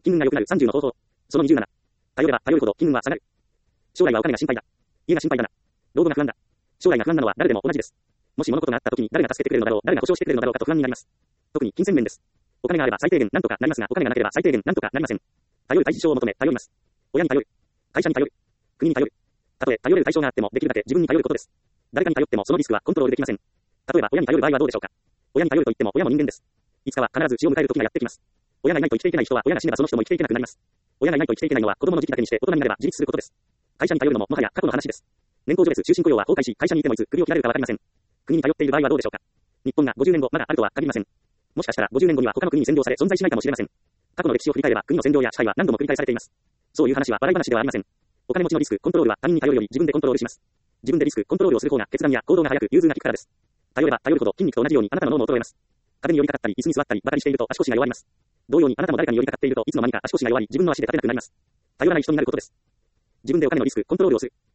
金運が良くなる30の方法。その27。頼れば頼るほど金運は下がる。将来はお金が心配だ。家が心配だな。老後が不安だ。将来が不安なのは誰でも同じです。もし物事があった時に誰が助けてくれるのだろう、誰が保証してくれるのだろうかと不安になります。特に金銭面です。お金があれば最低限何とかなりますが、お金がなければ最低限何とかなりません。頼る対象を求め頼ります。親に頼る。会社に頼る。国に頼る。たとえ頼れる対象があってもできるだけ自分に頼ることです。誰かに頼ってもそのリスクはコントロールできません。例えば親に頼る場合はどうでしょうか。親に頼ると言っても親も人間です。いつかは必ず死を迎える時がやってきます。親がいないと生きていけない人は親が死ねばその人も生きていけなくなります。親がいないと生きていけないのは子供の時期だけにして大人になれば自立することです。会社に頼るのももはや過去の話です。年功序列終身雇用は崩壊し、会社にいてもいつ首を切られるかわかりません。国に頼っている場合はどうでしょうか。日本が50年後まだあるとは限りません。もしかしたら50年後には他の国に占領され存在しないかもしれません。過去の歴史を振り返れば国の占領や支配は何度も繰り返されています。そういう話は笑い話ではありません。お金持ちのリスクコントロールは他人に頼るより自分でコントロールします。自分でリスクコントロールをする方が決断や行動が早く融通が利くからです。頼れば頼るほど筋肉と同じようにあなたの脳も衰えます。壁に寄りかかったり椅子に座ったりばかりしていると足腰が弱ります。同様にあなたも誰かに寄りかかっているといつの間にか足腰が弱り自分の足で立てなくなります。頼らない人になることです。自分でお金のリスクコントロールをする。